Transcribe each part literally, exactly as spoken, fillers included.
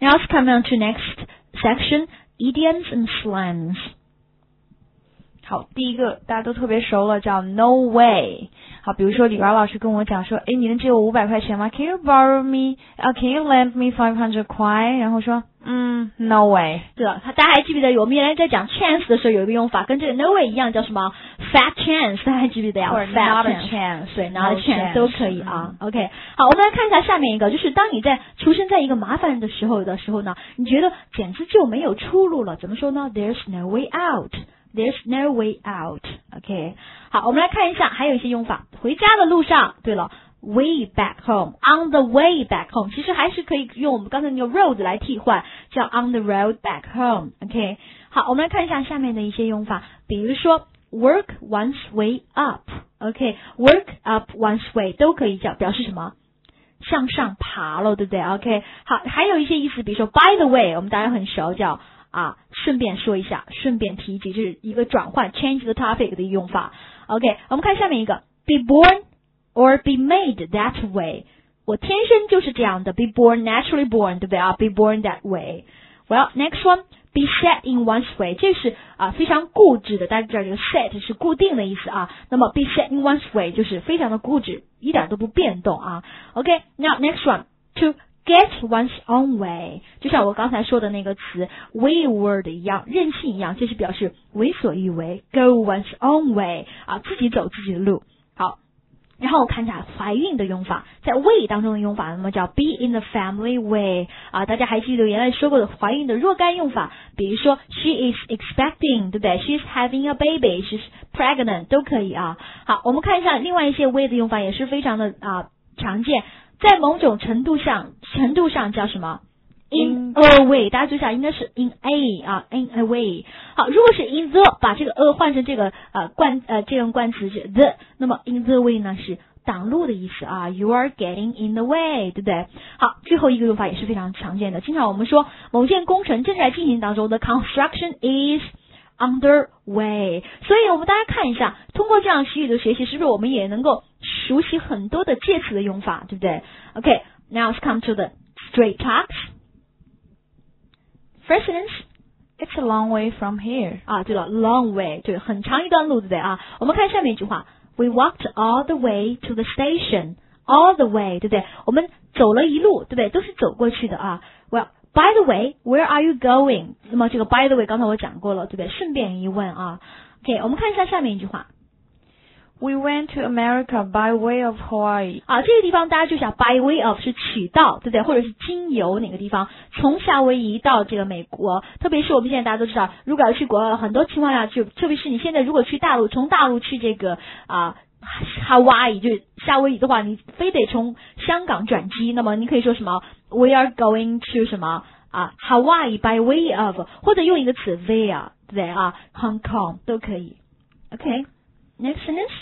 Now let's come on to next section, idioms and slangs. 好，第一个大家都特别熟了，叫 no way。好，比如说李元老师跟我讲说，诶，你能借我五百块钱吗 ？Can you borrow me? Uh, can you lend me five hundred 块？然后说，嗯 ，no way。对了，他大家还记不记得我们原来在讲 chance 的时候有一个用法，跟这个 no way 一样，叫什么 fat chance？ 大家还记不记得呀 ？Or not a chance， 对 ，not a chance 都可以啊。 嗯、 OK， 好，我们来看一下下面一个，就是当你在出生在一个麻烦的时候的时候呢，你觉得简直就没有出路了，怎么说呢 ？There's no way out。There's no way out. OK， 好，我们来看一下，还有一些用法。回家的路上，对了 ，way back home, on the way back home， 其实还是可以用我们刚才那个 road 来替换，叫 on the road back home. OK， 好，我们来看一下下面的一些用法，比如说 work one's way up。OK，work up one's way 都可以叫表示什么？向上爬了，对不对 ？OK， 好，还有一些意思，比如说 by the way， 我们大家很熟，叫啊，顺便说一下，顺便提及，就是一个转换 change the topic 的用法。OK， 我们看下面一个 be born or be made that way， 我天生就是这样的 be born naturally born， 对不对啊 be born that way。 Well next one be set in one's way， 这是啊非常固执的，大家知道这个 set 是固定的意思啊，那么 be set in one's way 就是非常的固执，一点都不变动啊。OK， now next one to get one's own way， 就像我刚才说的那个词 wayward 一样，任性一样，这是表示为所欲为 go one's own way 啊，自己走自己的路。好，然后我看一下怀孕的用法，在 way 当中的用法，那么叫 be in the family way 啊，大家还记得原来说过的怀孕的若干用法，比如说 she is expecting， 对不对 ？She's having a baby， she's pregnant 都可以啊。好，我们看一下另外一些 way 的用法，也是非常的啊常见。在某种程度上，程度上叫什么 ？in a way， 大家注意一下，应该是 in a 啊 ，in a way。好，如果是 in the， 把这个 a 换成这个呃冠呃这种冠词是 the， 那么 in the way 呢是挡路的意思啊 ，you are getting in the way， 对不对？好，最后一个用法也是非常常见的，经常我们说某件工程正在进行当中，the construction is underway。所以我们大家看一下，通过这样习语的学习，是不是我们也能够熟悉很多的介词的用法，对不对 ？OK， now let's come to the straight talks. First sentence, it's a long way from here. 啊，对了 ，long way， 对，很长一段路，对不对啊？我们看下面一句话 ，We walked all the way to the station. All the way， 对不对？我们走了一路，对不对？都是走过去的啊。Well.By the way, where are you going? 那么这个 by the way 刚才我讲过了，对不对？顺便一问啊。OK， 我们看一下下面一句话。 We went to America by way of Hawaii. 啊，这个地方大家就想 by way of 是取到，对不对？或者是经由哪个地方，从夏威夷到这个美国。特别是我们现在大家都知道，如果要去国外，很多情况下就，特别是你现在如果去大陆，从大陆去这个啊。Hawaii 就是夏威夷的话，你非得从香港转机，那么你可以说什么 We are going to 什么啊 Hawaii by way of， 或者用一个词 via， 对不对啊 Hong Kong 都可以。OK， next sentence。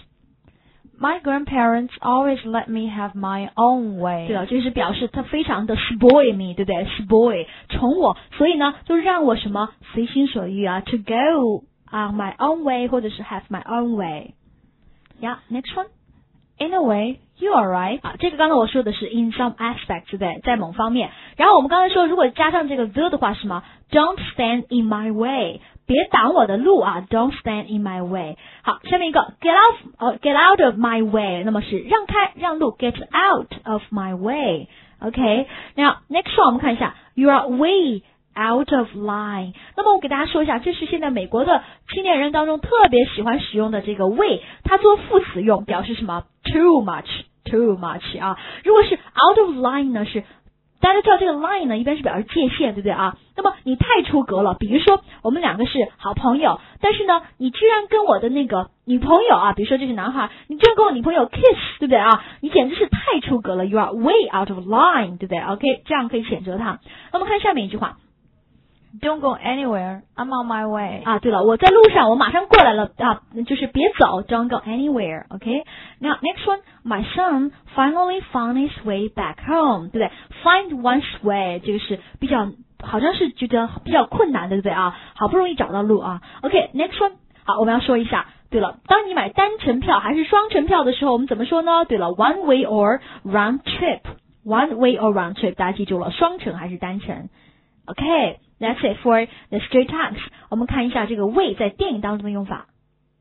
My grandparents always let me have my own way。 对了，这是表示他非常的 spoil me， 对不对 ？spoil 宠我，所以呢，就让我什么随心所欲啊 ，to go on my own way， 或者是 have my own way。Yeah, next one. In a way, you are right. 啊，这个刚才我说的是 in some aspect， 对不对？在某方面。然后我们刚才说，如果加上这个 the 的话，是什么 ？Don't stand in my way， 别挡我的路啊 ！Don't stand in my way。好，下面一个 get out， 呃、uh, ，get out of my way， 那么是让开让路 ，get out of my way。OK， now next one 我们看一下 ，you are way。Out of line。那么我给大家说一下，这是现在美国的青年人当中特别喜欢使用的这个 way， 它做副词用，表示什么 ？Too much, too much 啊。如果是 out of line 呢，是大家知道这个 line 呢，一般是表示界限，对不对啊？那么你太出格了，比如说我们两个是好朋友，但是呢，你居然跟我的那个女朋友啊，比如说这是男孩，你居然跟我女朋友 kiss， 对不对啊？你简直是太出格了 ，you are way out of line， 对不对 ？OK， 这样可以谴责他。那么看下面一句话。 Don't go anywhere. I'm on my way. 啊，对了，我在路上，我马上过来了啊，就是别走 ，Don't go anywhere. OK. Now next one, my son finally found his way back home. 对不对 ？Find one's way 这个是比较，好像是觉得比较困难的，对不对啊？好不容易找到路啊。OK. Next one， 好，我们要说一下。对了，当你买单程票还是双程票的时候，我们怎么说呢？对了 ，one way or round trip. one way or round trip， 大家记住了，双程还是单程 ？OK， that's it for the Stray Dogs。我们看一下这个 way 在电影当中的用法。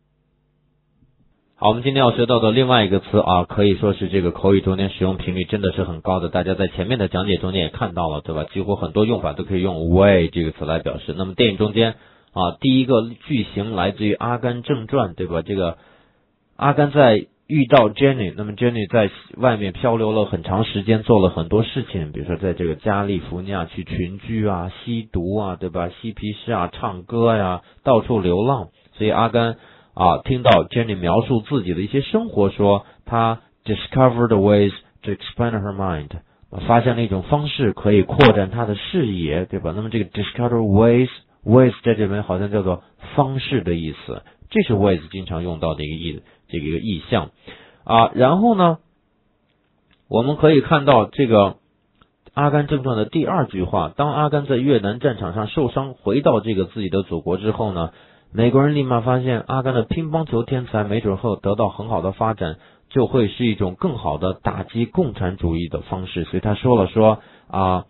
好，我们今天要学到的另外一个词啊，可以说是这个口语中间使用频率真的是很高的，大家在前面的讲解中间也看到了，对吧？几乎很多用法都可以用 way 这个词来表示。那么电影中间啊，第一个句型来自于《阿甘正传》，对吧？这个阿甘在遇到 Jenny， 那么 Jenny 在外面漂流了很长时间，做了很多事情，比如说在这个加利福尼亚去群居啊、吸毒啊，对吧？嬉皮士啊、唱歌呀、到处流浪。所以阿甘啊，听到 Jenny 描述自己的一些生活，说他 discovered ways to expand her mind， 发现了一种方式可以扩展他的视野，对吧？那么这个 discover ways ways 在这边好像叫做方式的意思，这是 ways 经常用到的一个意这个一个意象啊。然后呢，我们可以看到这个阿甘正传的第二句话，当阿甘在越南战场上受伤，回到这个自己的祖国之后呢，美国人立马发现阿甘的乒乓球天才没准后得到很好的发展，就会是一种更好的打击共产主义的方式。所以他说了说啊、uh,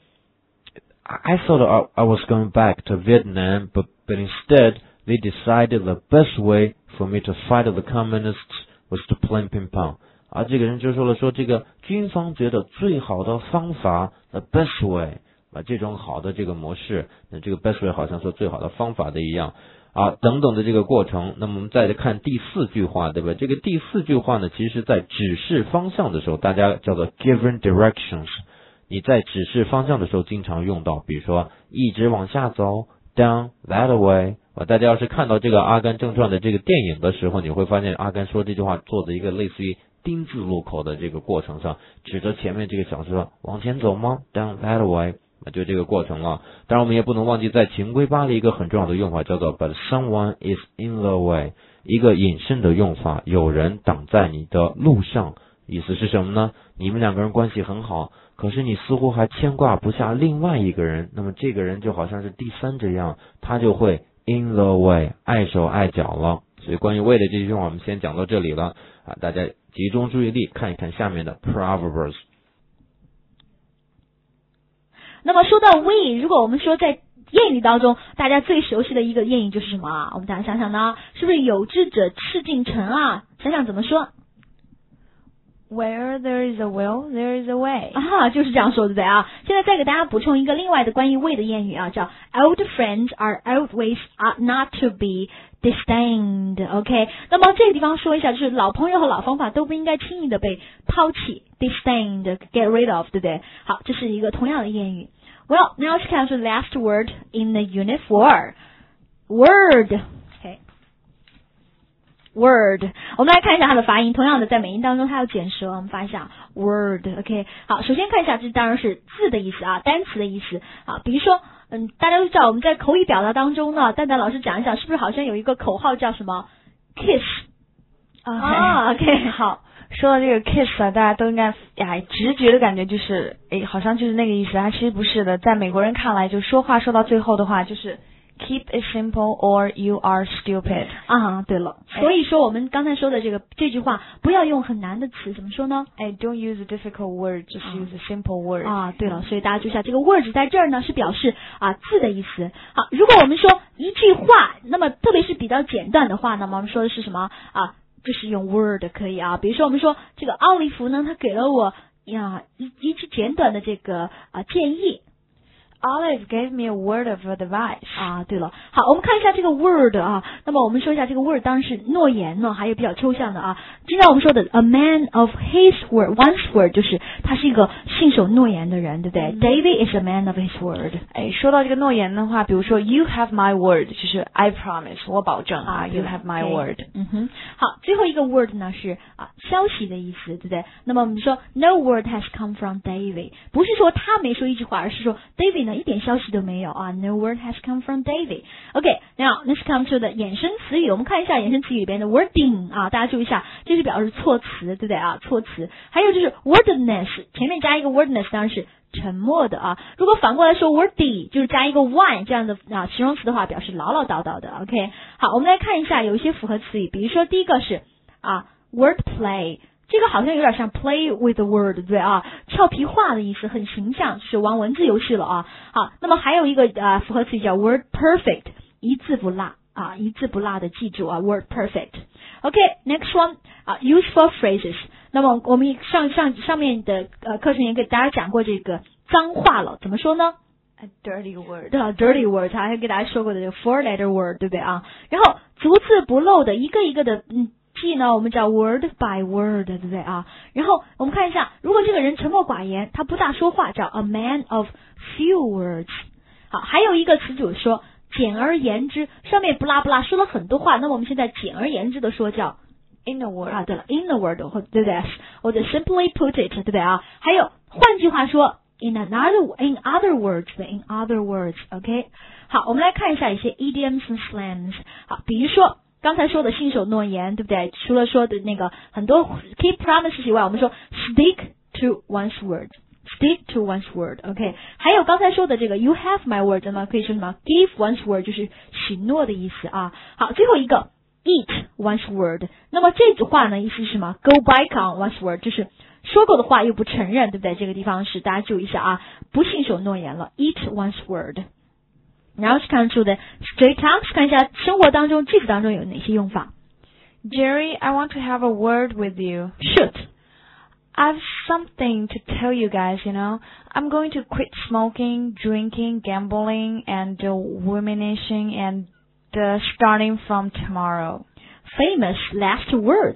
I thought I, I was going back to Vietnam, but, but instead they decided the best way for me to fight the communists was to play ping pong。啊，这个人就说了说这个军方觉得最好的方法 the best way， 啊，这种好的这个模式，那这个 best way 好像说最好的方法的一样。啊，等等的这个过程，那么我们再来看第四句话，对吧？这个第四句话呢，其实是在指示方向的时候，大家叫做 given directions。你在指示方向的时候经常用到，比如说一直往下走 ，down that way。啊，大家要是看到这个《阿甘正传》的这个电影的时候，你会发现阿甘说这句话做的一个类似于丁字路口的这个过程上，指着前面这个小说说往前走吗 ？down that way。就这个过程了。当然我们也不能忘记在情归巴黎一个很重要的用法叫做 but someone is in the way， 一个引申的用法，有人挡在你的路上。意思是什么呢？你们两个人关系很好，可是你似乎还牵挂不下另外一个人，那么这个人就好像是第三者一样，他就会 in the way， 碍手碍脚了。所以关于 way 的这句话我们先讲到这里了啊，大家集中注意力看一看下面的 proverbs。 那么说到 way， 如果我们说在谚语当中，大家最熟悉的一个谚语就是什么啊？我们大家想想呢，是不是有志者事竟成啊？想想怎么说 ？Where there is a will, there is a way。 啊，就是这样说的，对啊。现在再给大家补充一个另外的关于 way 的谚语啊，叫 old friends are old ways are not to be disdained。OK， 那么这个地方说一下，就是老朋友和老方法都不应该轻易的被抛弃 ，disdained，get rid of， 对不对？好，这是一个同样的谚语。Well, now let's come to the last word in the unit four. Word. Okay. Word. 我们来看一下它的发音。同样的，在美音当中它有卷舌，我们发一下 word. OK. 好，首先看一下，这当然是字的意思啊，单词的意思啊。比如说，嗯，大家都知道我们在口语表达当中呢，蛋蛋老师讲一讲，是不是好像有一个口号叫什么 kiss？ 啊 ，OK， 好。说到这个 kiss 啊，大家都应该呀直觉的感觉就是，诶，好像就是那个意思啊。其实不是的，在美国人看来，就说话说到最后的话就是 keep it simple or you are stupid。 啊，对了，所以说我们刚才说的这个这句话，不要用很难的词，怎么说呢？ 哎 ，don't use a difficult word, just use a simple word。 啊，对了，所以大家注意一下，这个 word 在这儿呢是表示啊字的意思。好，如果我们说一句话，那么特别是比较简短的话，那么我们说的是什么啊？就是用 word 可以啊，比如说我们说这个奥利弗呢，他给了我呀一一句简短的这个啊建议。 Olive gave me a word of advice。 啊，对了，好，我们看一下这个 word 啊。那么我们说一下这个 word 当然是诺言呢，还有比较抽象的啊。经常我们说的 a man of his word, one's word 就是他是一个信守诺言的人，对不对、嗯、？David is a man of his word。 哎，说到这个诺言的话，比如说 you have my word， 就是 I promise， 我保证啊 ，you have my word。 嗯哼，好，最后一个 word 呢是啊消息的意思，对不对？那么我们说 no word has come from David， 不是说他没说一句话，而是说 David。一点消息都没有啊 ！No word has come from David. OK, now let's come to the 衍生词语。我们看一下衍生词语里边的 wording 啊，大家注意一下，这是表示措辞，对不对啊？措辞。还有就是 wordless， 前面加一个 wordless 当然是沉默的啊。如果反过来说 wordy， 就是加一个 one 这样的啊形容词的话，表示唠唠叨叨的。OK， 好，我们来看一下有一些复合词语，比如说第一个是啊 wordplay。 这个好像有点像 play with the word， 对不对啊？俏皮话的意思，很形象，是玩文字游戏了啊。好，那么还有一个呃复合词语叫 word perfect， 一字不落啊，一字不落的记住啊 word perfect。OK，next one 啊 useful phrases。那么我们上上上面的呃课程也给大家讲过这个脏话了，怎么说呢 ？A dirty word， 对了 ，dirty word， 还给大家说过的这个 four-letter word， 对不对啊？然后逐字不漏的一个一个的嗯记呢，我们叫 word by word， 对不对啊？然后我们看一下，如果这个人沉默寡言，他不大说话，叫 a man of few words。好，还有一个词组说简而言之，上面不拉不拉说了很多话，那么我们现在简而言之的说叫 in a word 啊，对了 ，in a word， 或对不对？或者 simply put it， 对不对啊？还有换句话说 ，in another in other words，in other words，OK、okay? 好，我们来看一下一些 idioms and slangs。好，比如说刚才说的信守诺言，对不对？除了说的那个很多 keep promises 以外，我们说 stick to one's word。Stick to one's word，OK， 还有刚才说的这个 you have my word， 那么可以说什么 give one's word， 就是许诺的意思啊。好，最后一个 eat one's word， 那么这句话呢意思是什么 go back on one's word， 就是说过的话又不承认，对不对？这个地方是大家注意一下啊，不信守诺言了 eat one's word。然后是看出的 straight talks， 看一下生活当中句子当中有哪些用法。 Jerry, I want to have a word with you. Shoot.I've something to tell you guys, you know. I'm going to quit smoking, drinking, gambling, and uh, womanishing, and uh, starting from tomorrow. Famous last words.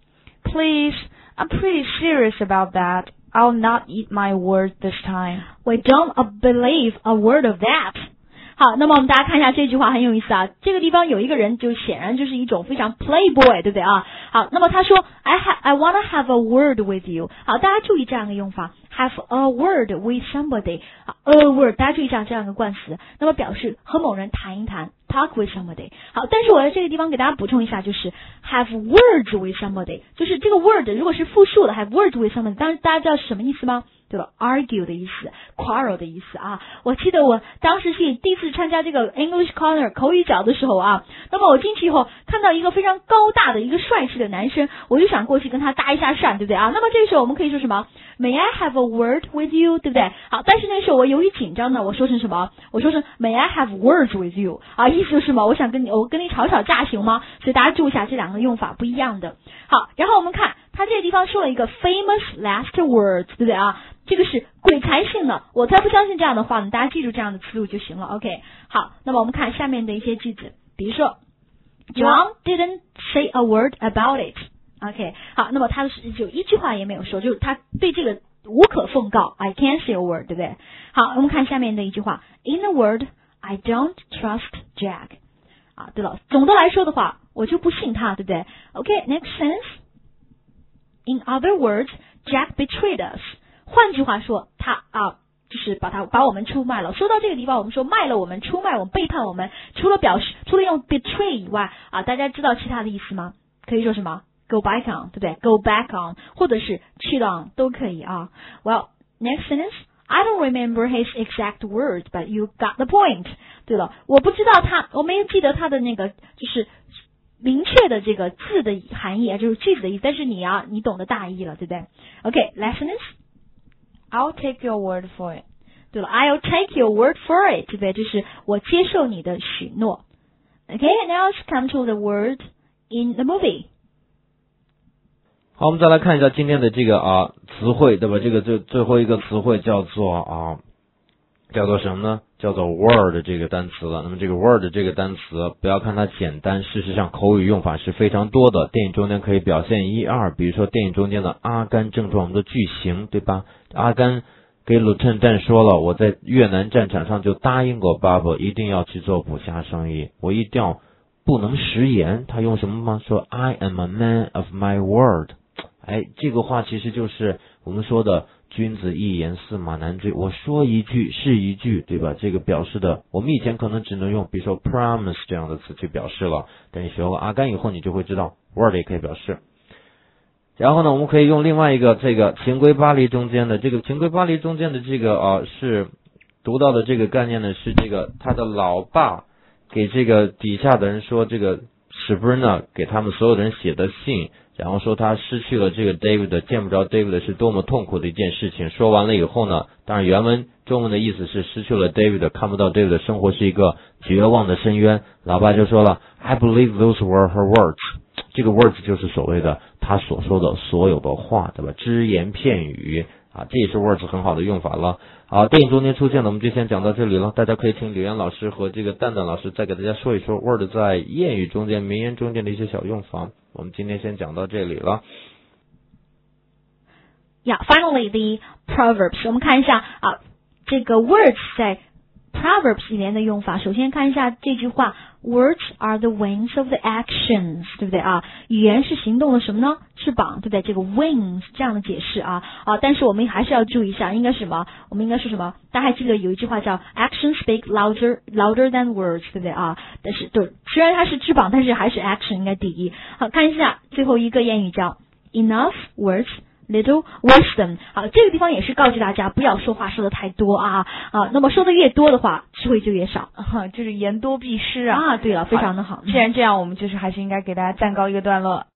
Please, I'm pretty serious about that. I'll not eat my word this time. We don't believe a word of that.好，那么我们大家看一下这句话很有意思啊。这个地方有一个人就显然就是一种非常 playboy， 对不对啊？好，那么他说 I ha I wanna have a word with you。好，大家注意这样的用法 ，have a word with somebody。a word， 大家注意一下这样的冠词，那么表示和某人谈一谈 ，talk with somebody。好，但是我在这个地方给大家补充一下，就是 have words with somebody， 就是这个 word 如果是复数的 have words with somebody， 当然大家知道是什么意思吗？对吧 ？argue 的意思 ，quarrel 的意思啊。我记得我当时是第一次参加这个 English Corner 口语角的时候啊，那么我进去以后看到一个非常高大的一个帅气的男生，我就想过去跟他搭一下讪，对不对啊？那么这个时候我们可以说什么 ？May I have a word with you？ 对不对？好，但是那时候我由于紧张呢，我说成什么？我说成 May I have words with you？ 啊，意思就是什么？我想跟你，我跟你吵吵架行吗？所以大家注意一下这两个用法不一样的。好，然后我们看他这个地方说了一个 famous last words， 对不对啊？这个是鬼才信的，我才不相信这样的话呢。大家记住这样的词组就行了。OK， 好，那么我们看下面的一些句子，比如说 John didn't say a word about it。OK， 好，那么他是就一句话也没有说，就是他对这个无可奉告 ，I can't say a word， 对不对？好，我们看下面的一句话 ，In a word, I don't trust Jack。啊，对了，总的来说的话，我就不信他，对不对 ？OK，next sentence。In other words, Jack betrayed us。换句话说，他啊，就是把他把我们出卖了。说到这个地方，我们说卖了我们、出卖我们、背叛我们，除了表示除了用 betray 以外啊，大家知道其他的意思吗？可以说什么 ？Go back on， 对不对 ？Go back on， 或者是 cheat on 都可以啊。Well, next sentence. I don't remember his exact words, but you got the point. 对了，我不知道他，我没有记得他的那个就是明确的这个字的含义啊，就是句子的意思。但是你啊，你懂得大意了，对不对 ？OK, lessons.I'll take your word for it. 对了 ，I'll take your word for it， 对不对？就是我接受你的许诺。Okay, now let's come to the word in the movie. 好，我们再来看一下今天的这个啊词汇，对吧？这个最最后一个词汇叫做啊，叫做什么呢？叫做 word 这个单词了。那么这个 word 这个单词，不要看它简单，事实上口语用法是非常多的。电影中间可以表现一二，比如说电影中间的阿甘正传我们的句型，对吧？阿甘给鲁趁战说了，我在越南战场上就答应过爸爸，一定要去做捕虾生意，我一定要不能食言。他用什么吗？说 I am a man of my word。哎，这个话其实就是我们说的君子一言驷马难追，我说一句是一句，对吧？这个表示的，我们以前可能只能用比如说 promise 这样的词去表示了，但你学过阿甘以后，你就会知道 word 也可以表示。然后呢，我们可以用另外一个这个情归巴黎中间的这个情归巴黎中间的这个啊是读到的这个概念呢，是这个他的老爸给这个底下的人说，这个史夫人呢给他们所有的人写的信，然后说他失去了这个 David， 见不着 David 是多么痛苦的一件事情。说完了以后呢，当然原文中文的意思是失去了 David， 看不到 David 的生活是一个绝望的深渊。老爸就说了 I believe those were her words， 这个 words 就是所谓的他所说的所有的话，对吧？只言片语啊，这也是 words 很好的用法了。好，电影中间出现的我们就先讲到这里了，大家可以请柳岩老师和这个蛋蛋老师再给大家说一说 word 在谚语中间、名言中间的一些小用法。我们今天先讲到这里了。 Yeah, finally the proverbs. 我们看一下啊，这个 words 在 proverbs 里面的用法。首先看一下这句话 ，words are the wings of the actions， 对不对啊？语言是行动的什么呢？翅膀，对不对？这个 wings 这样的解释啊啊，但是我们还是要注意一下，应该是什么？我们应该是什么？大家还记得有一句话叫 action speak louder louder than words， 对不对啊？但是对，虽然它是翅膀，但是还是 action 应该第一。好，看一下最后一个谚语叫 enough words。Little wisdom， 好，这个地方也是告诉大家不要说话说的太多啊啊，那么说的越多的话，智慧就越少， 啊，就是言多必失啊。 啊，对了，非常的好。 既然这样，我们就是还是应该给大家暂告一个段落。